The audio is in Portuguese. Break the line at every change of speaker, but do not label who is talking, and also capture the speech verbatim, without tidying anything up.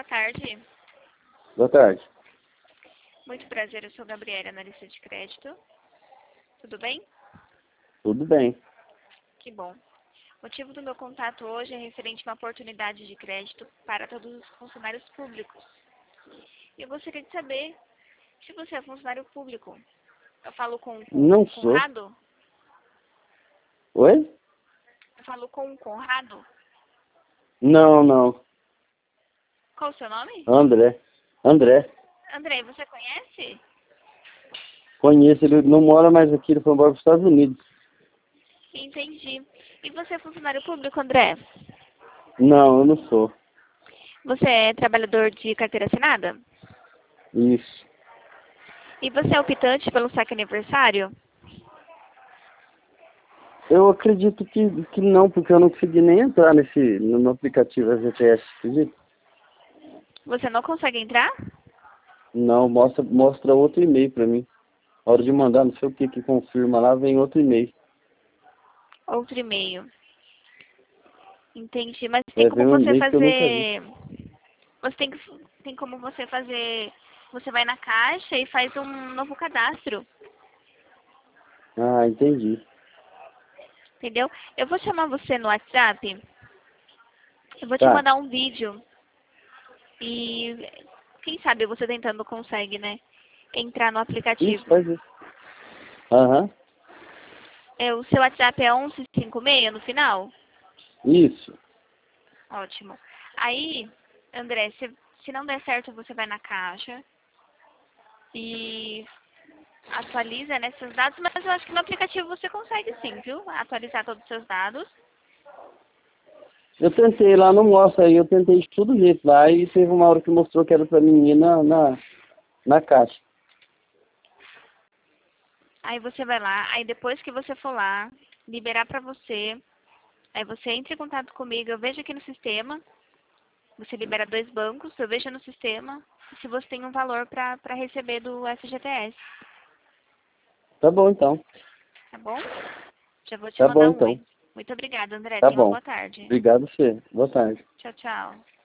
boa tarde.
Boa tarde.
Muito prazer, eu sou Gabriela, analista de crédito. Tudo bem?
Tudo bem.
Que bom. O motivo do meu contato hoje é referente a uma oportunidade de crédito para todos os funcionários públicos. Eu gostaria de saber se você é funcionário público. Eu falo com, com
Não
o
sou.
Conrado?
Oi?
Eu falo com o Conrado?
Não, não.
Qual o seu nome?
André. André.
André, você conhece?
Conheço, ele não mora mais aqui, ele foi embora para os Estados Unidos.
Entendi. E você é funcionário público, André?
Não, eu não sou.
Você é trabalhador de carteira assinada?
Isso.
E você é optante pelo saque aniversário?
Eu acredito que, que não, porque eu não consegui nem entrar nesse, no, no aplicativo F G T S, acredita?
Você não consegue entrar?
Não, mostra, mostra outro e-mail para mim. A hora de mandar, não sei o que que confirma lá, vem outro e-mail.
Outro e-mail. Entendi. Mas tem
É,
como
vem um
você
e-mail que eu nunca vi.
fazer... Você tem, tem como você fazer... Você vai na caixa e faz um novo cadastro.
Ah, entendi.
Entendeu? Eu vou chamar você no WhatsApp. Eu vou te
Tá.
mandar um vídeo. E quem sabe você tentando consegue, né? Entrar no
Isso,
aplicativo.
faz isso. Aham.
É, o seu WhatsApp é onze cinquenta e seis no final?
Isso.
Ótimo. Aí, André, se, se não der certo, você vai na caixa e atualiza, né, seus dados, mas eu acho que no aplicativo você consegue sim, viu? Atualizar todos os seus dados.
Eu tentei lá, não mostra aí, eu tentei de todo jeito lá e teve uma hora que mostrou que era pra mim na, na, na caixa.
Aí você vai lá, aí depois que você for lá, liberar pra você, aí você entra em contato comigo, eu vejo aqui no sistema, você libera dois bancos, eu vejo no sistema se você tem um valor pra, pra receber do F G T S,
Tá bom então.
tá bom? Já vou te
Tá bom
mandar um
então.
oi. Muito obrigada, André.
Tá
Tenha uma
bom.
boa tarde.
Obrigado você. Boa tarde.
Tchau, tchau.